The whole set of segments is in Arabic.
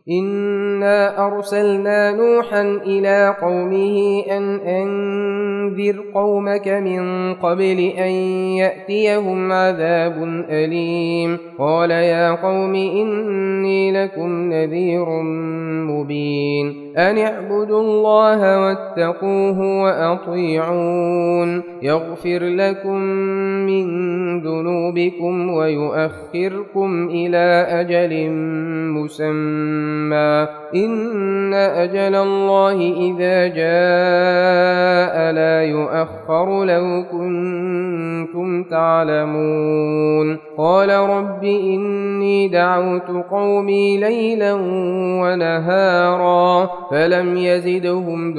إنا أرسلنا نوحا إلى قومه أن أنذر قومك من قبل أن يأتيهم عذاب أليم قال يا قوم إني لكم نذير مبين أن اعبدوا الله واتقوه وأطيعون يغفر لكم من ذنوبكم ويؤخركم إلى أجل مسمى إن أجل الله إذا جاء لا يؤخر لو كنتم تعلمون قال رب إني دعوت قومي ليلا ونهارا فلم يزدهم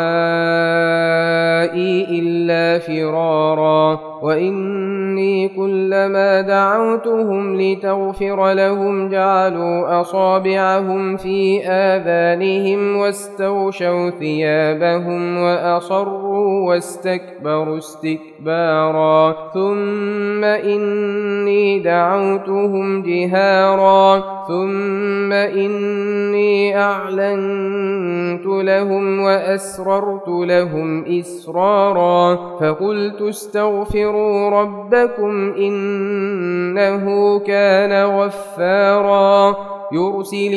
دعائي إلا فرارا وإني كلما دعوتهم لتغفر لهم جعلوا أصابعهم في آذانهم واستغشوا ثيابهم وأصروا واستكبروا استكبارا ثم إني دعوتهم جهارا ثم إني أعلنت لهم وأسررت لهم إسرارا فقلت استغفروا ربكم إنه كان غفارا يرسل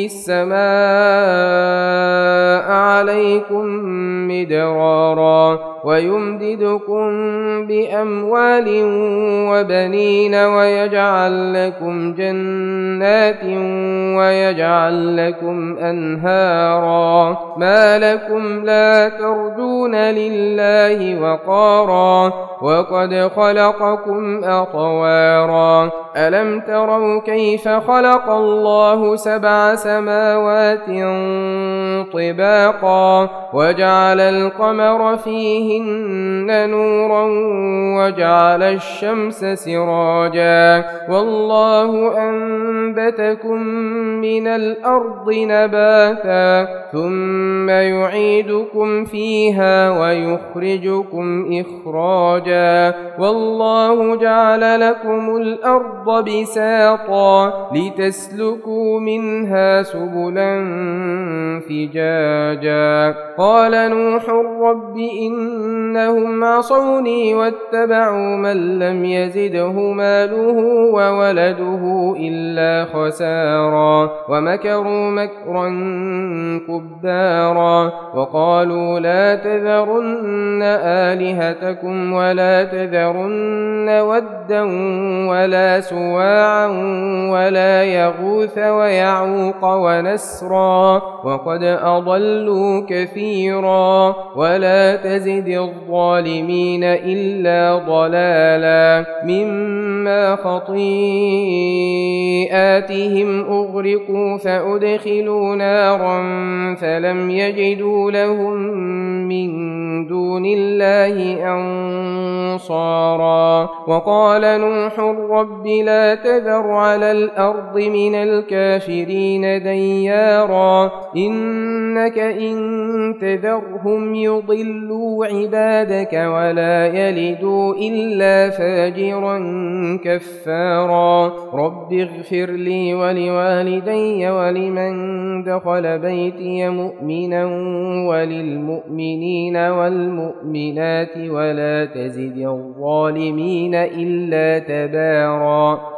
السماء عليكم مدرارا ويمددكم بأموال وبنين ويجعل لكم جنات ويجعل لكم أنهارا ما لكم لا ترجون لله وقارا وقد خلقكم أطوارا ألم تروا كيف خلق الله 7 سماوات طباقا وجعل القمر فيهن نورا وجعل الشمس سراجا والله أنبتكم من الأرض نباتا ثم يعيدكم فيها ويخرجكم إخراجا والله جعل لكم الأرض بساطا لتسلكوا منها سبلا فجاجا قال نوح رب إنهم عصوني واتبعوا من لم يزده ماله وولده إلا خسارا ومكروا مكرا كبارا وقالوا لا تذرن آلهتكم ولا تذرن ودا ولا سواعا ولا يغوث ويعوق ونسرا وقد أضلوا كثيرا ولا تزد الظالمين إلا ضلالا مما خطيئاتهم أغرقوا فأدخلوا نارا فلم يجدوا لهم من دون الله أنصارا وقال نوح رب لا تذر على الأرض من الكافرين ديارا إنك إن تذرهم يضلوا عبادك ولا يلدوا إلا فاجرا كفارا رب اغفر لي ولوالدي ولمن دخل بيتي مؤمنا وللمؤمنين والمؤمنات ولا تزد الظالمين إلا تبارا